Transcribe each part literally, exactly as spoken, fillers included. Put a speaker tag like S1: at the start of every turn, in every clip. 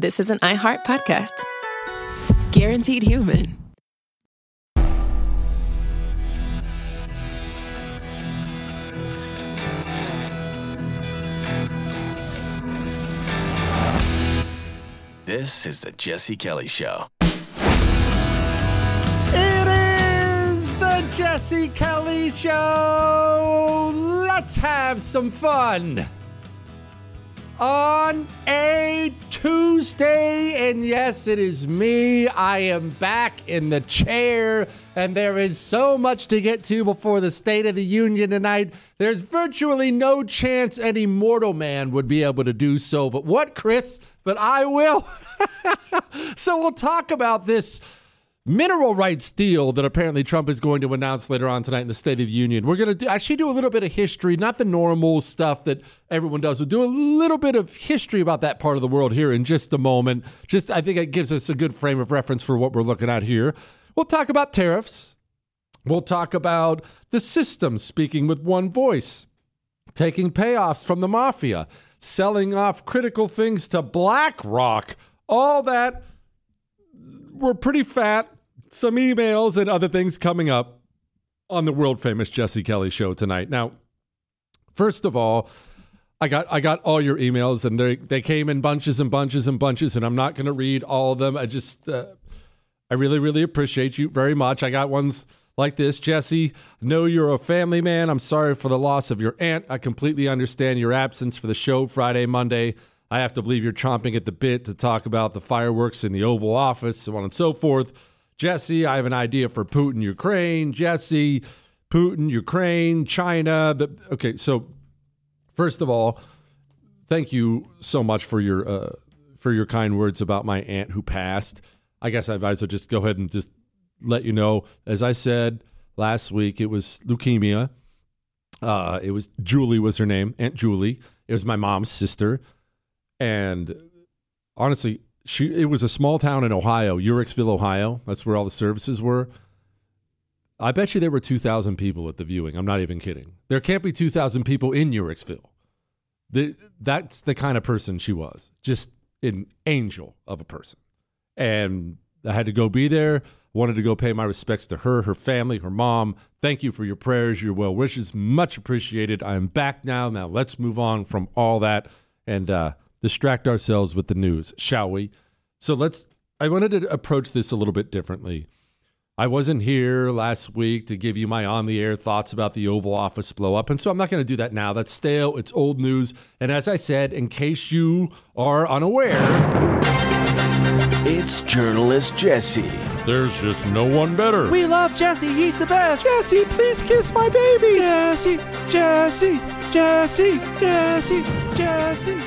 S1: this is an iHeart podcast. Guaranteed Human.
S2: This is the Jesse Kelly Show.
S3: It is the Jesse Kelly Show. Let's have some fun on a Tuesday. And yes, it is me. I am back in the chair, and there is so much to get to before the State of the Union tonight. There's virtually no chance any mortal man would be able to do so. But what, Chris? But I will. So we'll talk about this mineral rights deal that apparently Trump is going to announce later on tonight in the State of the Union. We're going to do, actually do a little bit of history, not the normal stuff that everyone does. We'll do a little bit of history about that part of the world here in just a moment. Just, I think it gives us a good frame of reference for what we're looking at here. We'll talk about tariffs. We'll talk about the system speaking with one voice, taking payoffs from the mafia, selling off critical things to BlackRock. All that. We're pretty fat. Some emails and other things coming up on the world famous Jesse Kelly Show tonight. Now, first of all, I got I got all your emails, and they they came in bunches and bunches and bunches, and I'm not going to read all of them. I just uh, I really really appreciate you very much. I got ones like this. Jesse, know you're a family man. I'm sorry for the loss of your aunt. I completely understand your absence for the show Friday, Monday. I have to believe you're chomping at the bit to talk about the fireworks in the Oval Office, so on and so forth. Jesse, I have an idea for Putin, Ukraine. Jesse, Putin, Ukraine, China. The, okay, so first of all, thank you so much for your uh, for your kind words about my aunt who passed. I guess I might as well just go ahead and just let you know. As I said last week, it was leukemia. Uh, it was Julie was her name, Aunt Julie. It was my mom's sister. And honestly, she it was a small town in Ohio, Uhrichsville, Ohio. That's where all the services were. I bet you there were two thousand people at the viewing. I'm not even kidding. There can't be two thousand people in Uhrichsville. The, that's the kind of person she was. Just an angel of a person. And I had to go be there. Wanted to go pay my respects to her, her family, her mom. Thank you for your prayers, your well wishes. Much appreciated. I am back now. Now let's move on from all that. And, uh, distract ourselves with the news, shall we? So let's, I wanted to approach this a little bit differently. I wasn't here last week to give you my on-the-air thoughts about the Oval Office blow-up, and so I'm not going to do that now. That's stale. It's old news. And as I said, in case you are unaware,
S2: it's journalist Jesse.
S3: There's just no one better.
S4: We love Jesse. He's the best.
S3: Jesse, please kiss my baby.
S4: Jesse, Jesse, Jesse, Jesse, Jesse.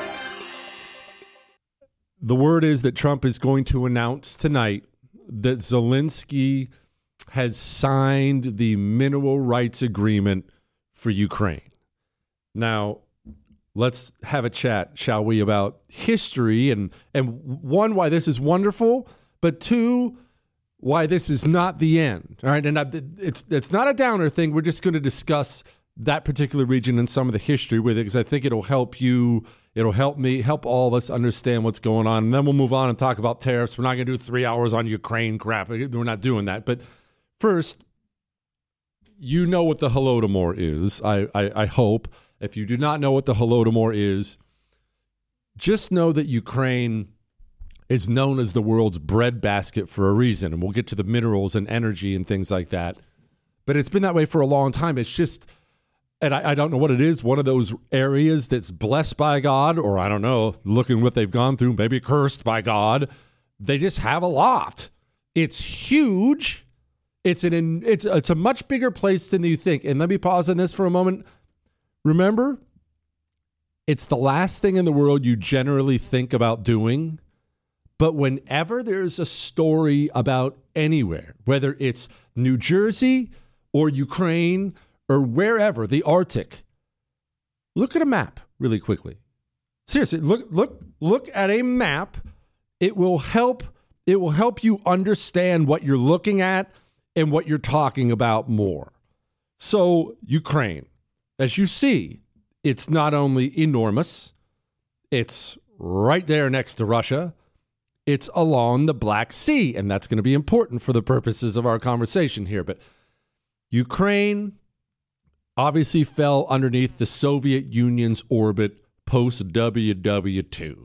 S3: The word is that Trump is going to announce tonight that Zelensky has signed the mineral rights agreement for Ukraine. Now, let's have a chat, shall we, about history and, and one, why this is wonderful, but two, why this is not the end. All right, and I, it's it's not a downer thing. We're just going to discuss that particular region and some of the history with it because I think it'll help you. It'll help me, help all of us understand what's going on. And then we'll move on and talk about tariffs. We're not going to do three hours on Ukraine crap. We're not doing that. But first, you know what the Holodomor is, I, I, I hope. If you do not know what the Holodomor is, just know that Ukraine is known as the world's breadbasket for a reason. And we'll get to the minerals and energy and things like that. But it's been that way for a long time. It's just... And I, I don't know what it is, one of those areas that's blessed by God, or I don't know, looking what they've gone through, maybe cursed by God. They just have a lot. It's huge. It's an it's it's a much bigger place than you think. And let me pause on this for a moment. Remember, it's the last thing in the world you generally think about doing. But whenever there's a story about anywhere, whether it's New Jersey or Ukraine or wherever, the Arctic, look at a map really quickly. Seriously, look, look, look at a map. It will help, it will help you understand what you're looking at and what you're talking about more. So Ukraine, as you see, it's not only enormous, it's right there next to Russia. It's along the Black Sea, and that's going to be important for the purposes of our conversation here. But Ukraine obviously fell underneath the Soviet Union's orbit post-W W two.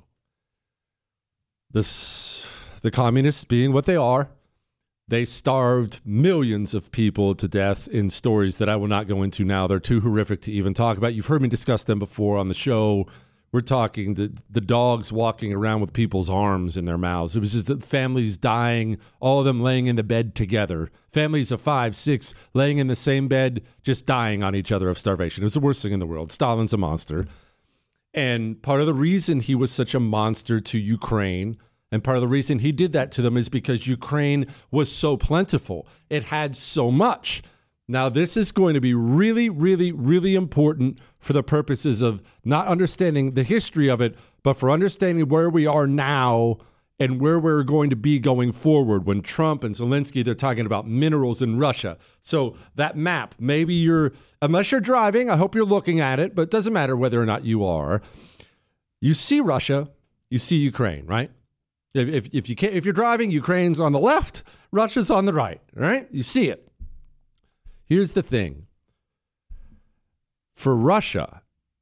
S3: This, the communists being what they are, they starved millions of people to death in stories that I will not go into now. They're too horrific to even talk about. You've heard me discuss them before on the show. We're talking the, the dogs walking around with people's arms in their mouths. It was just the families dying, all of them laying in the bed together. Families of five, six, laying in the same bed, just dying on each other of starvation. It was the worst thing in the world. Stalin's a monster. And part of the reason he was such a monster to Ukraine, and part of the reason he did that to them, is because Ukraine was so plentiful. It had so much. Now, this is going to be really, really, really important for the purposes of not understanding the history of it, but for understanding where we are now and where we're going to be going forward. When Trump and Zelensky, they're talking about minerals in Russia. So that map, maybe you're, unless you're driving, I hope you're looking at it, but it doesn't matter whether or not you are. You see Russia, you see Ukraine, right? If, if, if, you can't, if you're driving, Ukraine's on the left, Russia's on the right, right? You see it. Here's the thing. For Russia,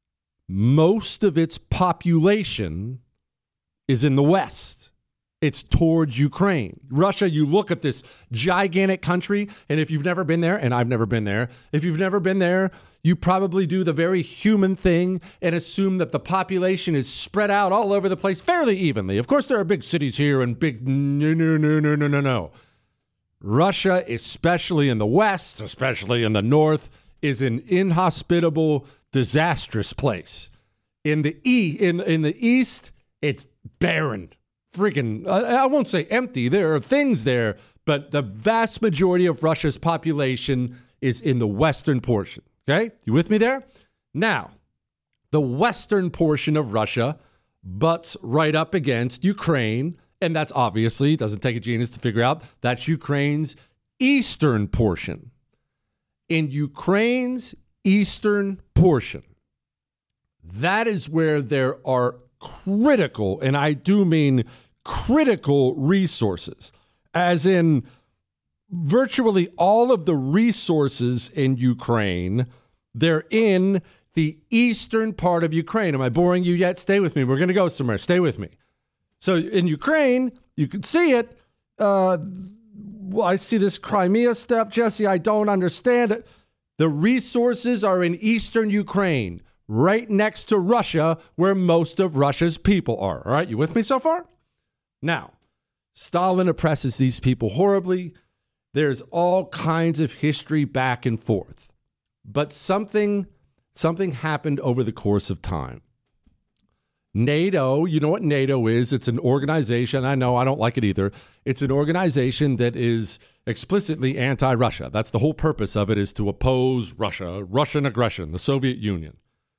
S3: most of its population is in the West. It's towards Ukraine. Russia, you look at this gigantic country, and if you've never been there, and I've never been there, if you've never been there, you probably do the very human thing and assume that the population is spread out all over the place fairly evenly. Of course, there are big cities here and big no, no, no, no, no, no, no. Russia, especially in the West, especially in the North, is an inhospitable, disastrous place. In the e- in, in the East, it's barren. Friggin', I, I won't say empty. There are things there, but the vast majority of Russia's population is in the western portion. Okay? You with me there? Now, the western portion of Russia butts right up against Ukraine. And that's obviously, doesn't take a genius to figure out, that's Ukraine's eastern portion. In Ukraine's eastern portion, that is where there are critical, and I do mean critical resources, as in virtually all of the resources in Ukraine, they're in the eastern part of Ukraine. Am I boring you yet? Stay with me. We're going to go somewhere. Stay with me. So in Ukraine, you can see it. Uh, well, I see this Crimea stuff, Jesse. I don't understand it. The resources are in eastern Ukraine, right next to Russia, where most of Russia's people are. All right, you with me so far? Now, Stalin oppresses these people horribly. There's all kinds of history back and forth. But something, something happened over the course of time. NATO, you know what NATO is? It's an organization. I know I don't like it either. It's an organization that is explicitly anti-Russia. That's the whole purpose of it, is to oppose Russia, Russian aggression, the Soviet Union.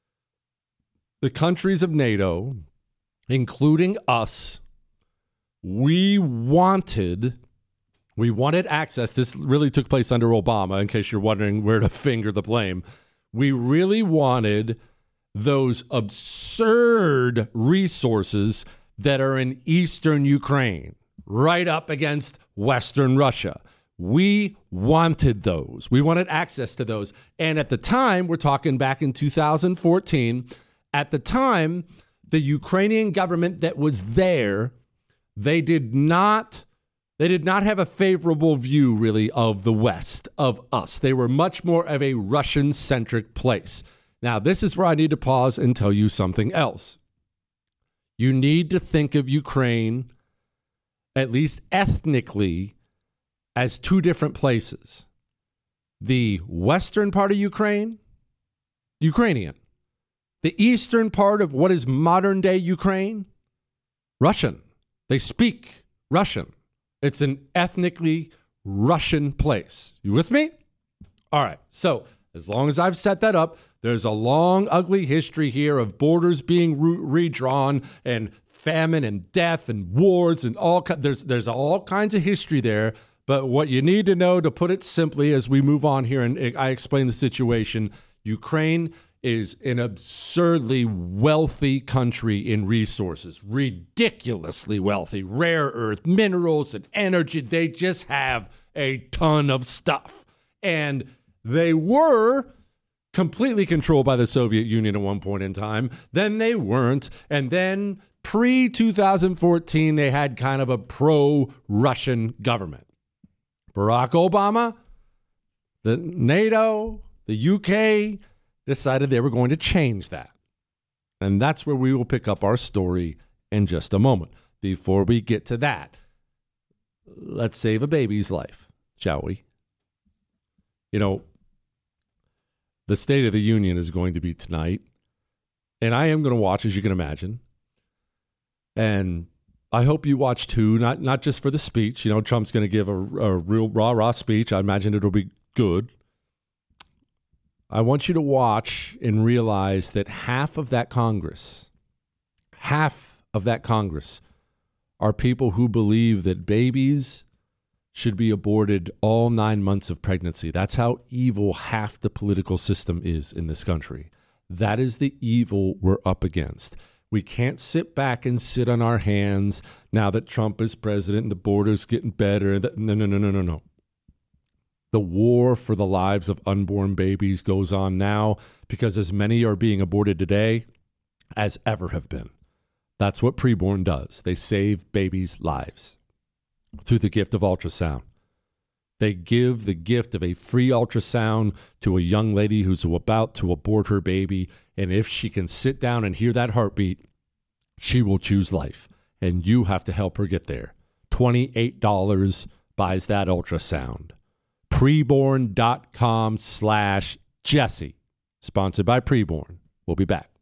S3: The countries of NATO, including us, we wanted, we wanted access. This really took place under Obama, in case you're wondering where to finger the blame. We really wanted those absurd resources that are in eastern Ukraine, right up against western Russia. We wanted those. We wanted access to those. And at the time, we're talking back in two thousand fourteen, at the time, the Ukrainian government that was there, they did not, they did not have a favorable view, really, of the West, of us. They were much more of a Russian-centric place. Now, this is where I need to pause and tell you something else. You need to think of Ukraine, at least ethnically, as two different places. The western part of Ukraine, Ukrainian. The eastern part of what is modern-day Ukraine, Russian. They speak Russian. It's an ethnically Russian place. You with me? All right. So as long as I've set that up, there's a long, ugly history here of borders being re- redrawn and famine and death and wars and all. There's there's all kinds of history there. But what you need to know, to put it simply, as we move on here and I explain the situation, Ukraine is an absurdly wealthy country in resources, ridiculously wealthy, rare earth, minerals, and energy. They just have a ton of stuff. And they were completely controlled by the Soviet Union at one point in time. Then they weren't. And then pre twenty fourteen, they had kind of a pro-Russian government. Barack Obama, the NATO, the U K decided they were going to change that. And that's where we will pick up our story in just a moment. Before we get to that, let's save a baby's life, shall we? You know, the State of the Union is going to be tonight, and I am going to watch, as you can imagine. And I hope you watch too, not not just for the speech. You know, Trump's going to give a, a real rah-rah speech. I imagine it'll be good. I want you to watch and realize that half of that Congress, half of that Congress are people who believe that babies should be aborted all nine months of pregnancy. That's how evil half the political system is in this country. That is the evil we're up against. We can't sit back and sit on our hands now that Trump is president and the border's getting better. No, no, no, no, no, no. The war for the lives of unborn babies goes on now because as many are being aborted today as ever have been. That's what preborn does. They save babies' lives through the gift of ultrasound. They give the gift of a free ultrasound to a young lady who's about to abort her baby, and if she can sit down and hear that heartbeat, she will choose life, and you have to help her get there. twenty-eight dollars buys that ultrasound. Preborn.com slash Jesse. Sponsored by Preborn. We'll be back.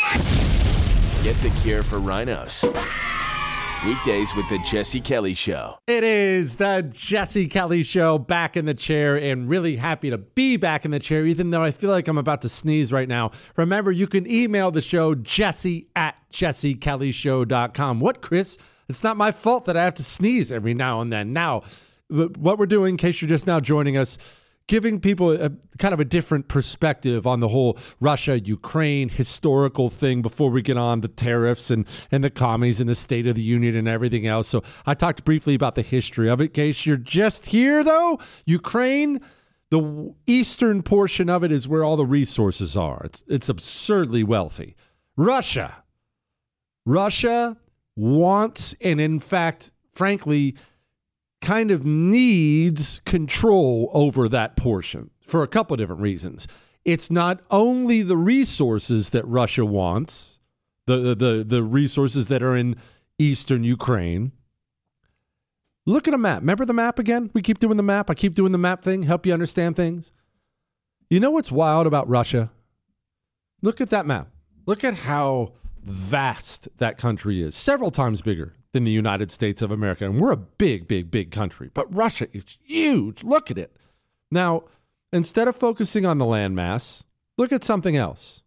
S2: Get the cure for rhinos. Weekdays with the Jesse Kelly Show.
S3: It is the Jesse Kelly Show, back in the chair, and really happy to be back in the chair, even though I feel like I'm about to sneeze right now. Remember, you can email the show, jesse at jesse kelly show dot com. What, Chris? It's not my fault that I have to sneeze every now and then. Now, what we're doing, in case you're just now joining us, giving people a kind of a different perspective on the whole Russia-Ukraine historical thing before we get on the tariffs and, and the commies and the State of the Union and everything else. So I talked briefly about the history of it. In case you're just here, though, Ukraine, the eastern portion of it is where all the resources are. It's, it's absurdly wealthy. Russia. Russia wants, and in fact, frankly, kind of needs control over that portion for a couple of different reasons. It's not only the resources that Russia wants, the, the, the resources that are in eastern Ukraine. Look at a map. Remember the map again? We keep doing the map. I keep doing the map thing, help you understand things. You know what's wild about Russia? Look at that map. Look at how vast that country is. Several times bigger than the United States of America. And we're a big, big, big country. But Russia is huge. Look at it. Now, instead of focusing on the landmass, look at something else.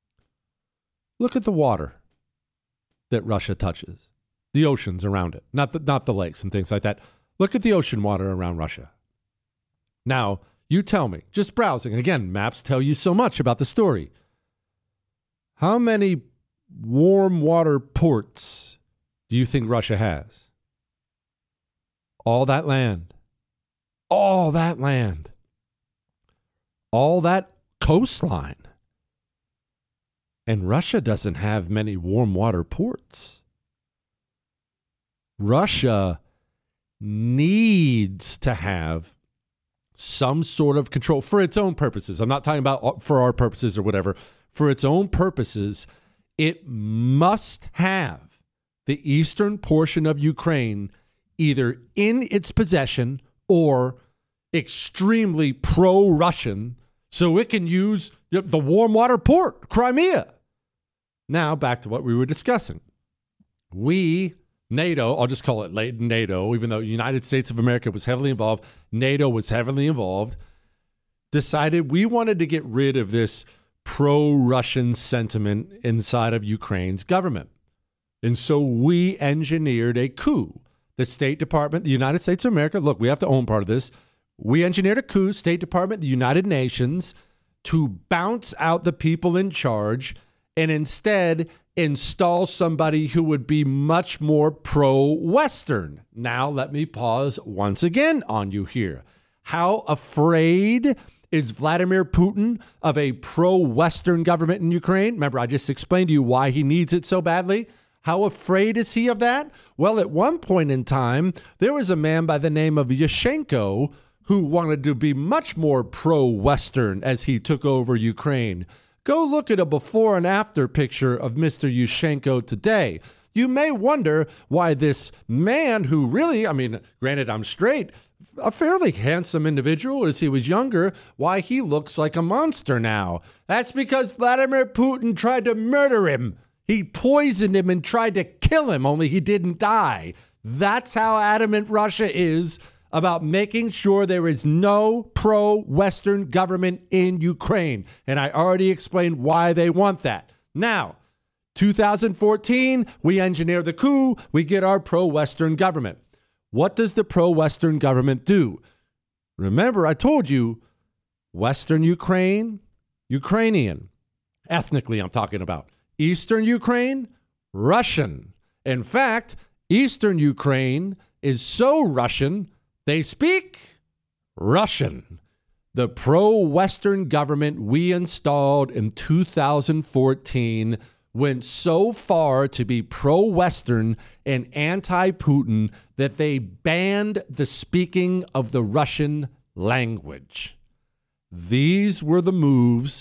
S3: Look at the water that Russia touches. The oceans around it. Not the, not the lakes and things like that. Look at the ocean water around Russia. Now, you tell me, just browsing. Again, maps tell you so much about the story. How many warm water ports do you think Russia has? All that land. All that land. All that coastline. And Russia doesn't have many warm water ports. Russia needs to have some sort of control for its own purposes. I'm not talking about for our purposes or whatever. For its own purposes, it must have the eastern portion of Ukraine either in its possession or extremely pro-Russian so it can use the warm water port, Crimea. Now, back to what we were discussing. We, NATO, I'll just call it NATO, even though the United States of America was heavily involved, NATO was heavily involved, decided we wanted to get rid of this pro-Russian sentiment inside of Ukraine's government. And so we engineered a coup. The State Department, the United States of America, look, we have to own part of this. We engineered a coup, State Department, the United Nations, to bounce out the people in charge and instead install somebody who would be much more pro-Western. Now, let me pause once again on you here. How afraid is Vladimir Putin of a pro-Western government in Ukraine? Remember, I just explained to you why he needs it so badly. How afraid is he of that? Well, at one point in time, there was a man by the name of Yushchenko who wanted to be much more pro-Western as he took over Ukraine. Go look at a before and after picture of Mister Yushchenko today. You may wonder why this man who really, I mean, granted, I'm straight, a fairly handsome individual as he was younger, why he looks like a monster now. That's because Vladimir Putin tried to murder him. He poisoned him and tried to kill him, only he didn't die. That's how adamant Russia is about making sure there is no pro-Western government in Ukraine. And I already explained why they want that. Now, two thousand fourteen, we engineer the coup. We get our pro-Western government. What does the pro-Western government do? Remember, I told you, Western Ukraine, Ukrainian. Ethnically, I'm talking about. Eastern Ukraine, Russian. In fact, Eastern Ukraine is so Russian, they speak Russian. The pro-Western government we installed in two thousand fourteen went so far to be pro-Western and anti-Putin that they banned the speaking of the Russian language. These were the moves,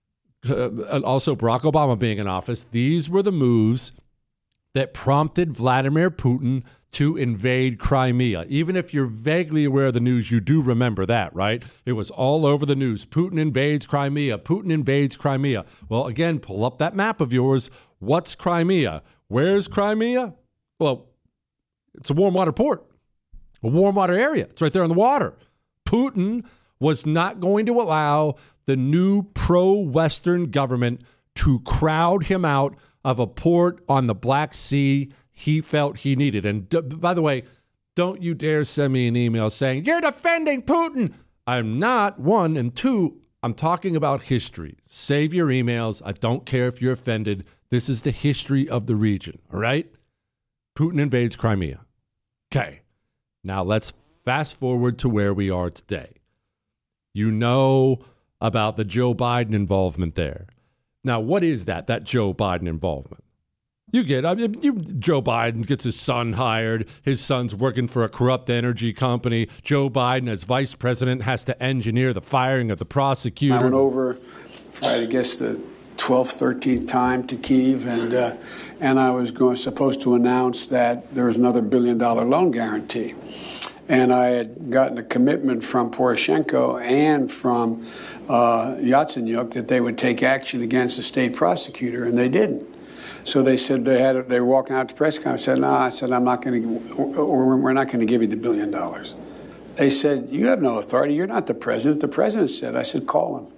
S3: uh, and also Barack Obama being in office, these were the moves that prompted Vladimir Putin to invade Crimea. Even if you're vaguely aware of the news, you do remember that, right? It was all over the news. Putin invades Crimea. Putin invades Crimea. Well, again, pull up that map of yours. What's Crimea? Where's Crimea? Well, it's a warm water port, a warm water area. It's right there on the water. Putin was not going to allow the new pro-Western government to crowd him out of a port on the Black Sea he felt he needed. And d- by the way, don't you dare send me an email saying, you're defending Putin. I'm not, one. And two, I'm talking about history. Save your emails. I don't care if you're offended. This is the history of the region, all right? Putin invades Crimea. Okay. Now let's fast forward to where we are today. You know about the Joe Biden involvement there. Now, what is that, that Joe Biden involvement? You get, I mean, you, Joe Biden gets his son hired. His son's working for a corrupt energy company. Joe Biden, as vice president, has to engineer the firing of the prosecutor.
S5: I went over, I guess, the twelfth, thirteenth time to Kyiv, and uh, and I was going supposed to announce that there was another billion dollar loan guarantee. And I had gotten a commitment from Poroshenko and from uh, Yatsenyuk that they would take action against the state prosecutor, and they didn't. So they said they had they were walking out to press conference. I said, no, I said, I'm not going to, or we're not going to give you the billion dollars. They said, you have no authority. You're not the president. The president said. I said, call him.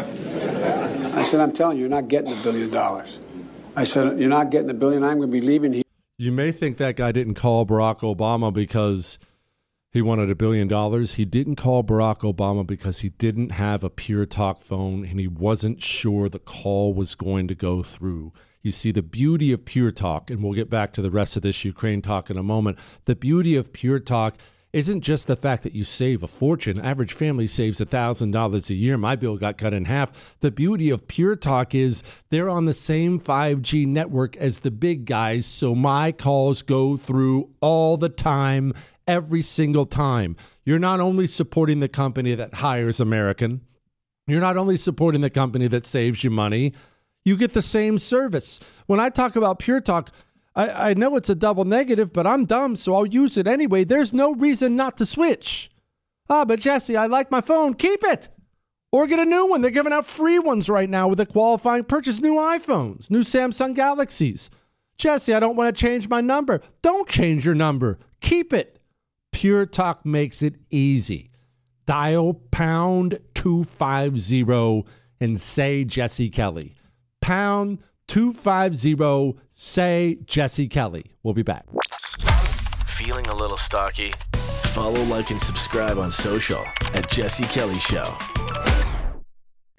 S5: I said, I'm telling you, you're not getting the billion dollars. I said, you're not getting the billion. I'm going to be leaving here.
S3: You may think that guy didn't call Barack Obama because he wanted a billion dollars. He didn't call Barack Obama because he didn't have a Pure Talk phone and he wasn't sure the call was going to go through. You see, the beauty of Pure Talk, and we'll get back to the rest of this Ukraine talk in a moment, the beauty of Pure Talk isn't just the fact that you save a fortune. Average family saves one thousand dollars a year. My bill got cut in half. The beauty of Pure Talk is they're on the same five G network as the big guys, so my calls go through all the time, every single time. You're not only supporting the company that hires American, you're not only supporting the company that saves you money, you get the same service. When I talk about Pure Talk, I, I know it's a double negative, but I'm dumb, so I'll use it anyway. There's no reason not to switch. Ah, but Jesse, I like my phone. Keep it. Or get a new one. They're giving out free ones right now with a qualifying purchase. New iPhones, new Samsung Galaxies. Jesse, I don't want to change my number. Don't change your number. Keep it. Pure Talk makes it easy. Dial pound two fifty and say Jesse Kelly. Pound two fifty, say Jesse Kelly. We'll be back.
S2: Feeling a little stocky? Follow, like, and subscribe on social at Jesse Kelly Show.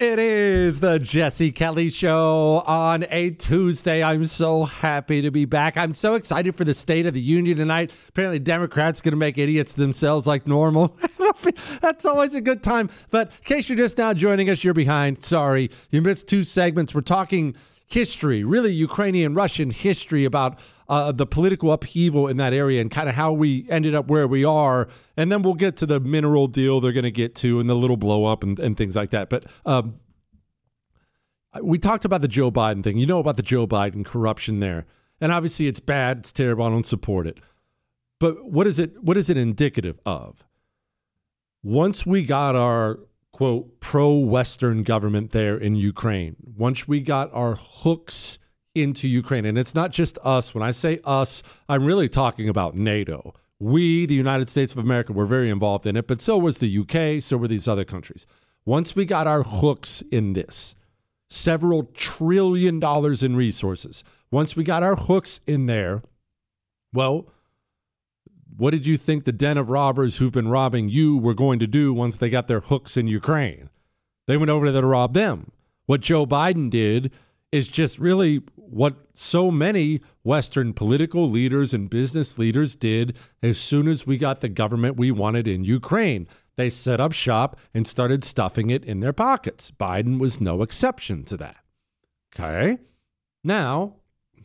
S3: It is the Jesse Kelly Show on a Tuesday. I'm so happy to be back. I'm so excited for the State of the Union tonight. Apparently, Democrats going to make idiots themselves like normal. That's always a good time. But in case you're just now joining us, you're behind. Sorry. You missed two segments. We're talking history, really Ukrainian-Russian history about uh, the political upheaval in that area and kind of how we ended up where we are. And then we'll get to the mineral deal they're going to get to and the little blow up and, and things like that. But um, we talked about the Joe Biden thing. You know about the Joe Biden corruption there. And obviously it's bad. It's terrible. I don't support it. But what is it? What is it indicative of? Once we got our quote, pro-Western government there in Ukraine. Once we got our hooks into Ukraine, and it's not just us. When I say us, I'm really talking about NATO. We, the United States of America, were very involved in it, but so was the U K, so were these other countries. Once we got our hooks in this, several trillion dollars in resources, once we got our hooks in there, well, what did you think the den of robbers who've been robbing you were going to do once they got their hooks in Ukraine? They went over there to rob them. What Joe Biden did is just really what so many Western political leaders and business leaders did as soon as we got the government we wanted in Ukraine. They set up shop and started stuffing it in their pockets. Biden was no exception to that. Okay? Now,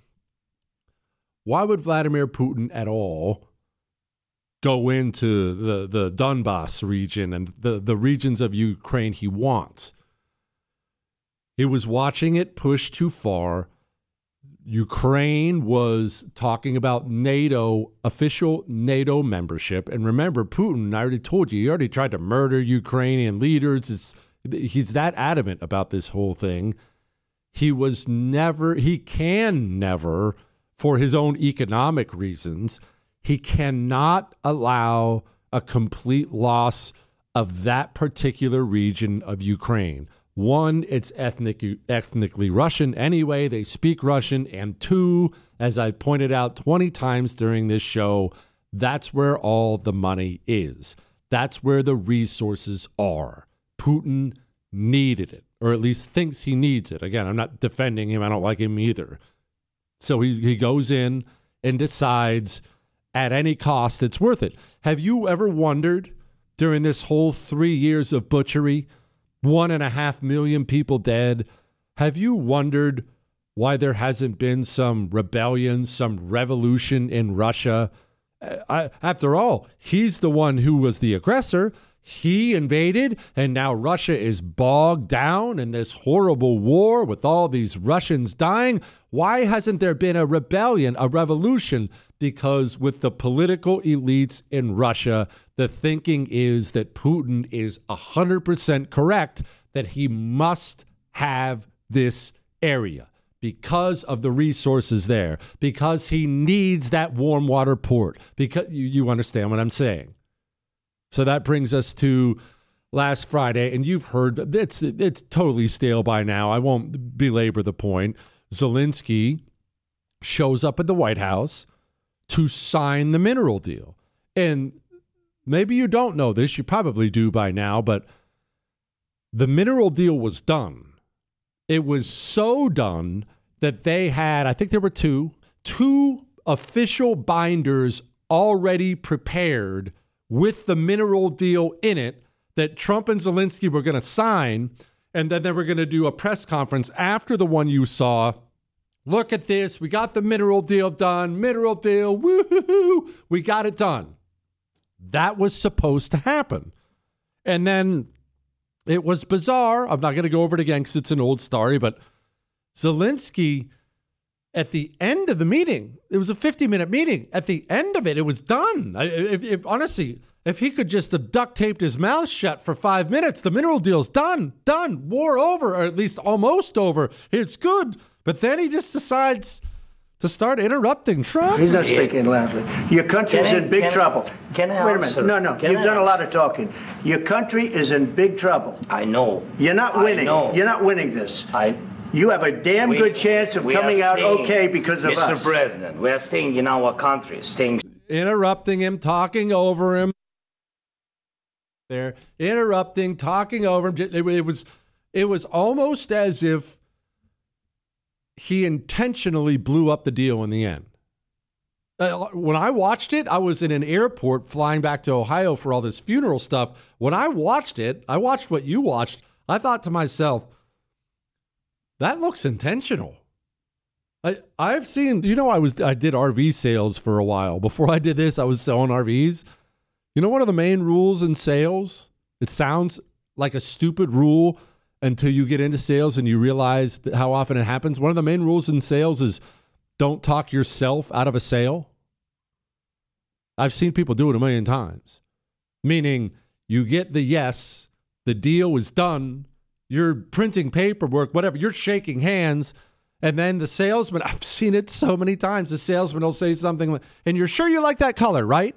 S3: why would Vladimir Putin at all go into the, the Donbass region and the, the regions of Ukraine he wants? He was watching it push too far. Ukraine was talking about NATO, official NATO membership. And remember, Putin, I already told you, he already tried to murder Ukrainian leaders. It's, he's that adamant about this whole thing. He was never, he can never, for his own economic reasons, he cannot allow a complete loss of that particular region of Ukraine. One, it's ethnic, ethnically Russian anyway. They speak Russian. And two, as I pointed out twenty times during this show, that's where all the money is. That's where the resources are. Putin needed it, or at least thinks he needs it. Again, I'm not defending him. I don't like him either. So he, he goes in and decides at any cost it's worth it. Have you ever wondered during this whole three years of butchery, one and a half million people dead, have you wondered why there hasn't been some rebellion, some revolution in Russia? I, after all, he's the one who was the aggressor. He invaded, and now Russia is bogged down in this horrible war with all these Russians dying. Why hasn't there been a rebellion, a revolution? Because with the political elites in Russia, the thinking is that Putin is one hundred percent correct, that he must have this area because of the resources there, because he needs that warm water port. Because you, you understand what I'm saying. So that brings us to last Friday, and you've heard, it's, it's totally stale by now. I won't belabor the point. Zelensky shows up at the White House to sign the mineral deal. And maybe you don't know this, you probably do by now, but the mineral deal was done. It was so done that they had, I think there were two, two official binders already prepared with the mineral deal in it that Trump and Zelensky were going to sign, and then they were going to do a press conference after the one you saw. Look at this. We got the mineral deal done. Mineral deal. Woo-hoo-hoo. We got it done. That was supposed to happen. And then it was bizarre. I'm not going to go over it again because it's an old story, but Zelensky, at the end of the meeting, it was a fifty-minute meeting. At the end of it, it was done. If, if honestly, if he could just have duct taped his mouth shut for five minutes, the mineral deal's done. Done. War over, or at least almost over. It's good. But then he just decides to start interrupting Trump.
S6: He's not speaking loudly. Your country is in big
S7: can,
S6: trouble.
S7: Can I
S6: Wait a
S7: answer?
S6: minute. No, no.
S7: Can
S6: You've
S7: I
S6: done
S7: answer?
S6: a lot of talking. Your country is in big trouble.
S7: I know.
S6: You're not winning.
S7: I know.
S6: You're not winning this.
S7: I.
S6: You have a damn
S7: we,
S6: good chance of
S7: we
S6: coming out
S7: staying,
S6: okay because of
S7: Mister
S6: us.
S7: Mister President, we are staying in our country, staying.
S3: Interrupting him, talking over him. There, interrupting, talking over him. It, it was, It was almost as if he intentionally blew up the deal in the end. Uh, when I watched it, I was in an airport flying back to Ohio for all this funeral stuff. When I watched it, I watched what you watched. I thought to myself, that looks intentional. I, I've seen, you know, I was I did R V sales for a while. Before I did this, I was selling R Vs. You know, one of the main rules in sales, it sounds like a stupid rule until you get into sales and you realize how often it happens. One of the main rules in sales is don't talk yourself out of a sale. I've seen people do it a million times. Meaning you get the yes, the deal is done, you're printing paperwork, whatever, you're shaking hands, and then the salesman, I've seen it so many times, the salesman will say something like, and you're sure you like that color, right?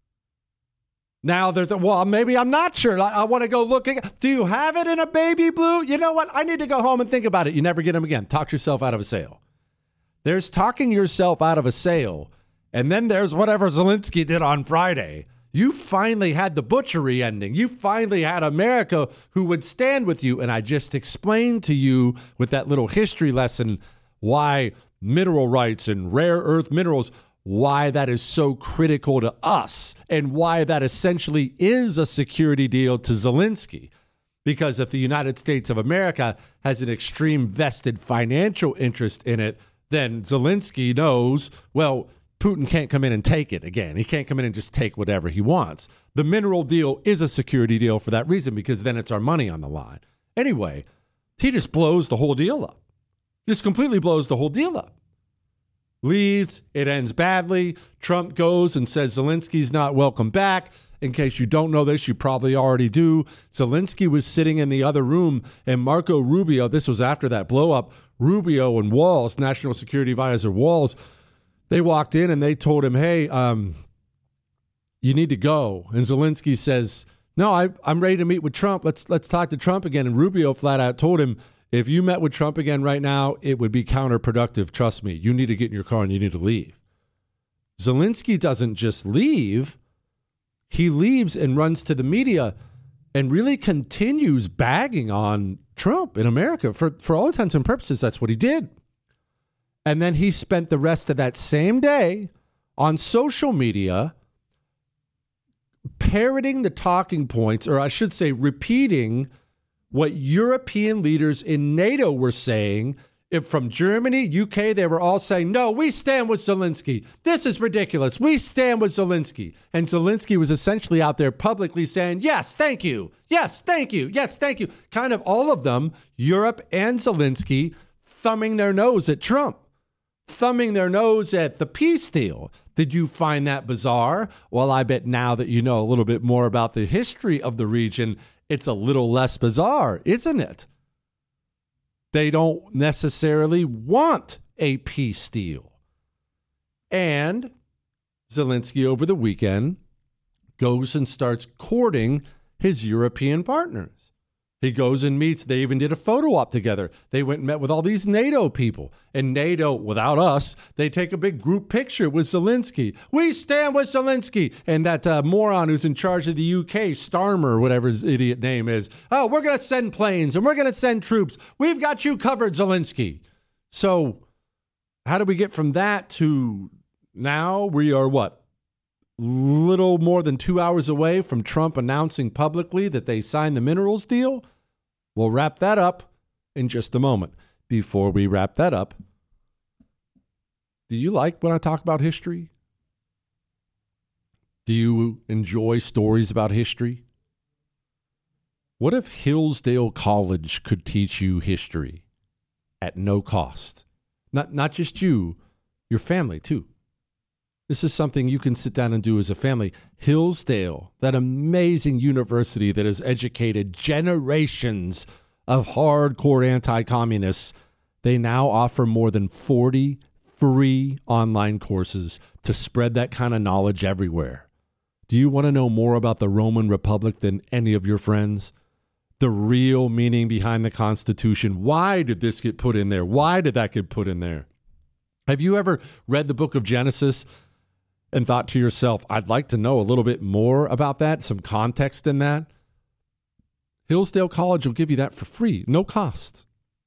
S3: Now they're, the, well, maybe I'm not sure. I, I want to go looking. Do you have it in a baby blue? You know what? I need to go home and think about it. You never get them again. Talk yourself out of a sale. There's talking yourself out of a sale. And then there's whatever Zelensky did on Friday. You finally had the butchery ending. You finally had America who would stand with you. And I just explained to you with that little history lesson why mineral rights and rare earth minerals, why that is so critical to us and why that essentially is a security deal to Zelensky. Because if the United States of America has an extreme vested financial interest in it, then Zelensky knows, well, Putin can't come in and take it again. He can't come in and just take whatever he wants. The mineral deal is a security deal for that reason, because then it's our money on the line. Anyway, he just blows the whole deal up. Just completely blows the whole deal up. Leaves, it ends badly. Trump goes and says Zelensky's not welcome back. In case you don't know this, you probably already do. Zelensky was sitting in the other room, and Marco Rubio, this was after that blow up, Rubio and Walls, National Security Advisor Walls, they walked in and they told him, hey, um, you need to go. And Zelensky says, no, I, I'm ready to meet with Trump. Let's let's talk to Trump again. And Rubio flat out told him, if you met with Trump again right now, it would be counterproductive. Trust me, you need to get in your car and you need to leave. Zelensky doesn't just leave. He leaves and runs to the media and really continues bagging on Trump in America. For, for all intents and purposes, that's what he did. And then he spent the rest of that same day on social media parroting the talking points, or I should say repeating what European leaders in NATO were saying. If from Germany, U K, they were all saying, no, we stand with Zelensky. This is ridiculous. We stand with Zelensky. And Zelensky was essentially out there publicly saying, yes, thank you. Yes, thank you. Yes, thank you. Kind of all of them, Europe and Zelensky, thumbing their nose at Trump, thumbing their nose at the peace deal. Did you find that bizarre? Well, I bet now that you know a little bit more about the history of the region, it's a little less bizarre, isn't it? They don't necessarily want a peace deal. And Zelensky over the weekend goes and starts courting his European partners. He goes and meets, they even did a photo op together. They went and met with all these NATO people. And NATO, without us, they take a big group picture with Zelensky. We stand with Zelensky. And that uh, moron who's in charge of the U K, Starmer, whatever his idiot name is, oh, we're going to send planes and we're going to send troops. We've got you covered, Zelensky. So how do we get from that to now? We are what? Little more than two hours away from Trump announcing publicly that they signed the minerals deal. We'll wrap that up in just a moment. Before we wrap that up, do you like when I talk about history? Do you enjoy stories about history? What if Hillsdale College could teach you history at no cost? Not, not just you, your family too. This is something you can sit down and do as a family. Hillsdale, that amazing university that has educated generations of hardcore anti-communists, they now offer more than forty free online courses to spread that kind of knowledge everywhere. Do you want to know more about the Roman Republic than any of your friends? The real meaning behind the Constitution. Why did this get put in there? Why did that get put in there? Have you ever read the book of Genesis and thought to yourself, I'd like to know a little bit more about that, some context in that? Hillsdale College will give you that for free, no cost.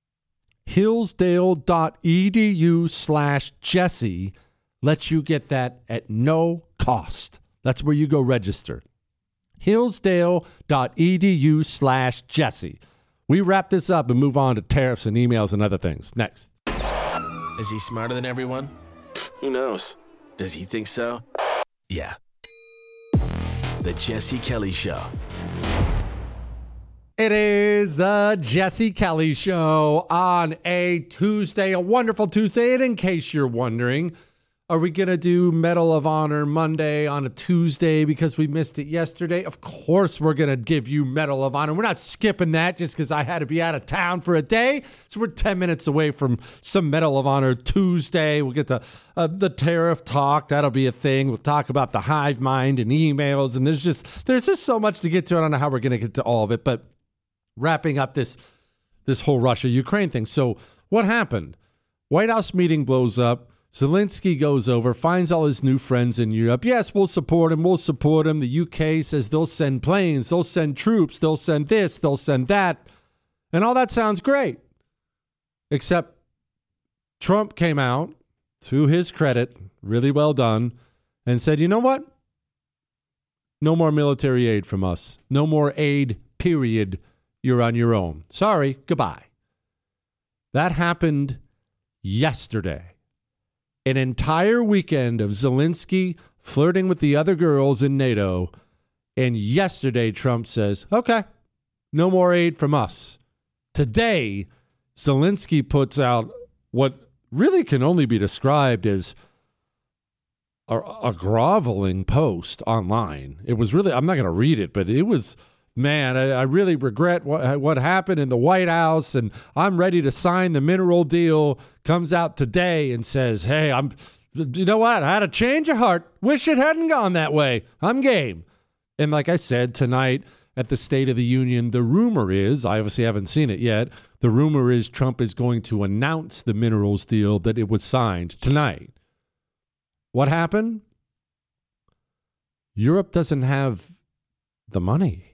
S3: Hillsdale.edu slash Jesse lets you get that at no cost. That's where you go register. Hillsdale.edu slash Jesse. We wrap this up and move on to tariffs and emails and other things. Next.
S2: Is he smarter than everyone? Who knows? Does he think so? Yeah. The Jesse Kelly Show.
S3: It is the Jesse Kelly Show on a Tuesday, a wonderful Tuesday. And in case you're wondering, are we going to do Medal of Honor Monday on a Tuesday because we missed it yesterday? Of course we're going to give you Medal of Honor. We're not skipping that just because I had to be out of town for a day. So we're ten minutes away from some Medal of Honor Tuesday. We'll get to uh, the tariff talk. That'll be a thing. We'll talk about the hive mind and emails. And there's just there's just so much to get to. I don't know how we're going to get to all of it. But wrapping up this this whole Russia-Ukraine thing. So what happened? White House meeting blows up. Zelensky goes over, finds all his new friends in Europe. Yes, we'll support him. We'll support him. The U K says they'll send planes. They'll send troops. They'll send this. They'll send that. And all that sounds great. Except Trump came out, to his credit, really well done, and said, you know what? No more military aid from us. No more aid, period. You're on your own. Sorry, goodbye. That happened yesterday. An entire weekend of Zelensky flirting with the other girls in NATO. And yesterday, Trump says, okay, no more aid from us. Today, Zelensky puts out what really can only be described as a, a groveling post online. It was really, I'm not going to read it, but it was, man, I, I really regret what, what happened in the White House, and I'm ready to sign the mineral deal. Comes out today and says, hey, I'm, you know what? I had a change of heart. Wish it hadn't gone that way. I'm game. And like I said, tonight at the State of the Union, the rumor is, I obviously haven't seen it yet, the rumor is Trump is going to announce the minerals deal, that it was signed tonight. What happened? Europe doesn't have the money.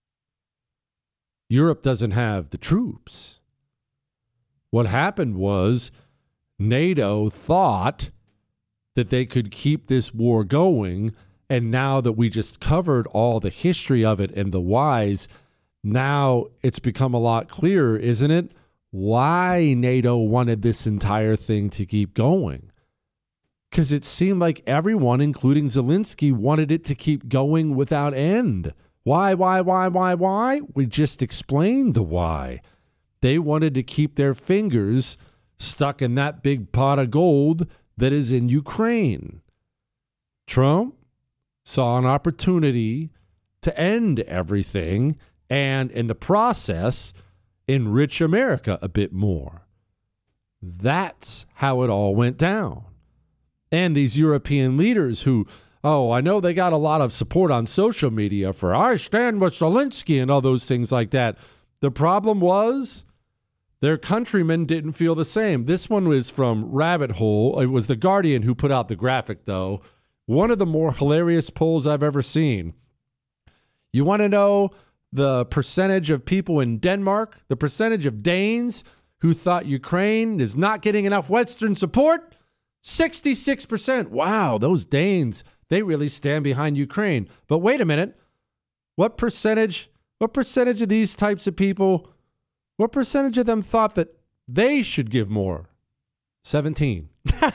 S3: Europe doesn't have the troops. What happened was NATO thought that they could keep this war going, and now that we just covered all the history of it and the whys, now it's become a lot clearer, isn't it? Why NATO wanted this entire thing to keep going. Because it seemed like everyone, including Zelensky, wanted it to keep going without end. Why, why, why, why, why? We just explained the why. They wanted to keep their fingers stuck in that big pot of gold that is in Ukraine. Trump saw an opportunity to end everything and, in the process, enrich America a bit more. That's how it all went down. And these European leaders who, oh, I know they got a lot of support on social media for I stand with Zelensky and all those things like that. The problem was their countrymen didn't feel the same. This one was from Rabbit Hole. It was The Guardian who put out the graphic, though. One of the more hilarious polls I've ever seen. You want to know the percentage of people in Denmark, the percentage of Danes who thought Ukraine is not getting enough Western support? sixty-six percent. Wow, those Danes, they really stand behind Ukraine. But wait a minute. What percentage, what percentage of these types of people, what percentage of them thought that they should give more? seventeen.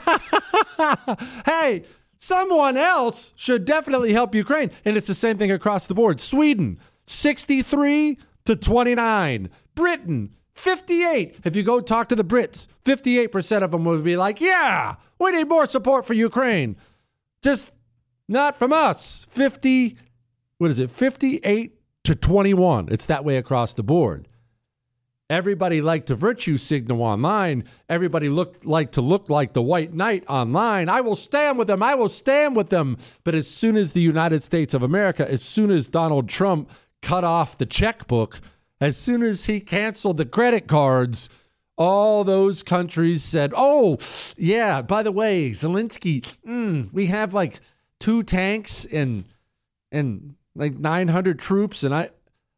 S3: Hey, someone else should definitely help Ukraine. And it's the same thing across the board. Sweden, sixty-three to twenty-nine. Britain, fifty-eight. If you go talk to the Brits, fifty-eight percent of them would be like, yeah, we need more support for Ukraine. Just not from us. fifty, what is it? fifty-eight to twenty-one. It's that way across the board. Everybody liked to virtue signal online. Everybody looked like to look like the white knight online. I will stand with them. I will stand with them. But as soon as the United States of America, as soon as Donald Trump cut off the checkbook, as soon as he canceled the credit cards, all those countries said, oh, yeah, by the way, Zelensky, mm, we have like two tanks and and like nine hundred troops. And I,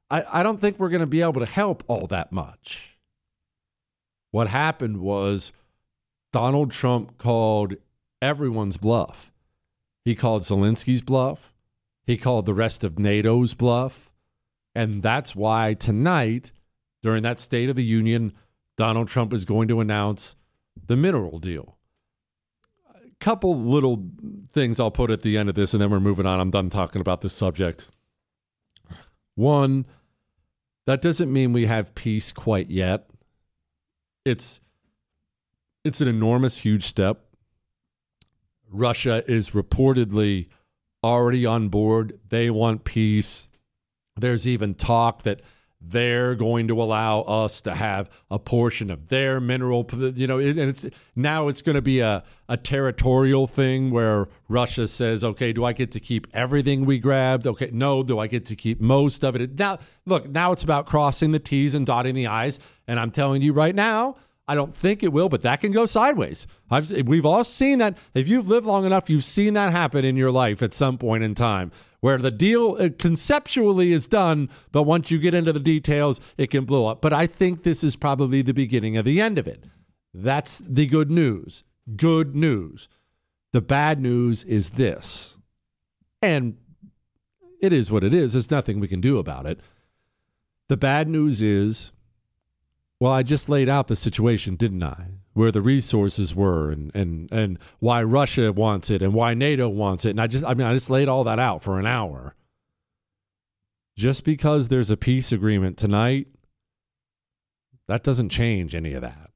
S3: I, I don't think we're going to be able to help all that much. What happened was Donald Trump called everyone's bluff. He called Zelensky's bluff. He called the rest of NATO's bluff. And that's why tonight, during that State of the Union, Donald Trump is going to announce the mineral deal. A couple little things I'll put at the end of this, and then we're moving on. I'm done talking about this subject. One, that doesn't mean we have peace quite yet. It's it's an enormous, huge step. Russia is reportedly already on board. They want peace. There's even talk that they're going to allow us to have a portion of their mineral, you know, and it's now it's going to be a, a territorial thing where Russia says, okay, do I get to keep everything we grabbed? Okay, no, do I get to keep most of it? Now, look, now it's about crossing the T's and dotting the I's. And I'm telling you right now, I don't think it will, but that can go sideways. I've, we've all seen that. If you've lived long enough, you've seen that happen in your life at some point in time, where the deal uh, conceptually is done, but once you get into the details, it can blow up. But I think this is probably the beginning of the end of it. That's the good news. Good news. The bad news is this. And it is what it is. There's nothing we can do about it. The bad news is, well, I just laid out the situation, didn't I? Where the resources were and, and, and why Russia wants it and why NATO wants it. And I just, I mean, I just laid all that out for an hour. Just because there's a peace agreement tonight, that doesn't change any of that.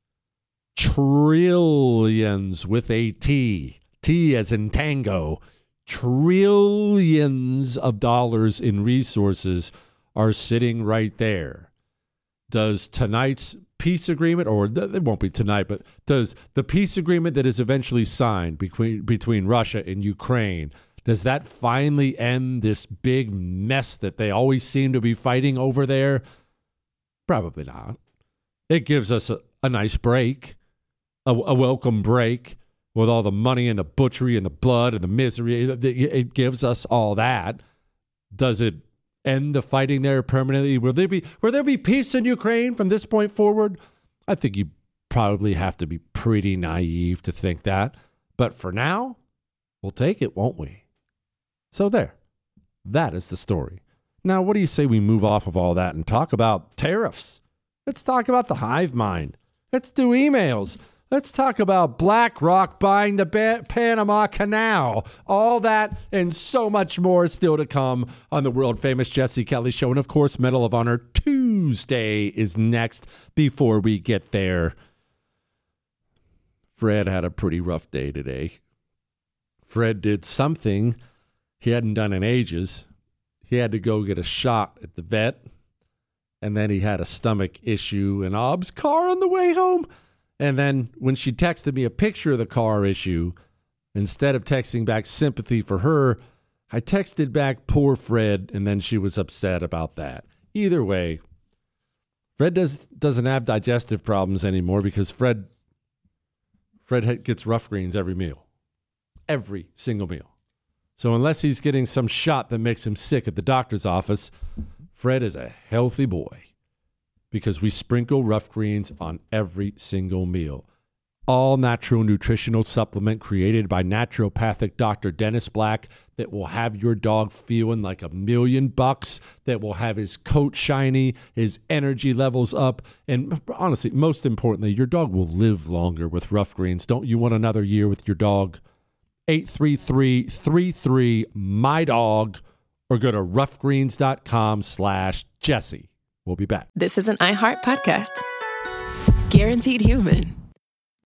S3: Trillions with a T, T as in tango, trillions of dollars in resources are sitting right there. Does tonight's peace agreement, or it won't be tonight, but does the peace agreement that is eventually signed between between Russia and Ukraine, does that finally end this big mess that they always seem to be fighting over there? Probably not. It gives us a, a nice break, a, a welcome break with all the money and the butchery and the blood and the misery. It, it gives us all that. Does it end the fighting there permanently? Will there be will there be peace in Ukraine from this point forward? I think you probably have to be pretty naive to think that. But for now, we'll take it, won't we? So there. That is the story. Now, what do you say we move off of all that and talk about tariffs? Let's talk about the hive mind. Let's do emails. Let's talk about BlackRock buying the ba- Panama Canal. All that and so much more still to come on the world-famous Jesse Kelly Show. And, of course, Medal of Honor Tuesday is next. Before we get there, Fred had a pretty rough day today. Fred did something he hadn't done in ages. He had to go get a shot at the vet, and then he had a stomach issue in Ob's car on the way home. And then when she texted me a picture of the car issue, instead of texting back sympathy for her, I texted back poor Fred, and then she was upset about that. Either way, Fred does, doesn't have digestive problems anymore because Fred Fred gets Rough Greens every meal. Every single meal. So unless he's getting some shot that makes him sick at the doctor's office, Fred is a healthy boy. Because we sprinkle Rough Greens on every single meal. All natural nutritional supplement created by naturopathic Doctor Dennis Black that will have your dog feeling like a million bucks, that will have his coat shiny, his energy levels up, and honestly, most importantly, your dog will live longer with Rough Greens. Don't you want another year with your dog? eight three three, three three, M Y D O G or go to roughgreens.com slash Jesse. We'll be back.
S1: This is an iHeart podcast. Guaranteed Human.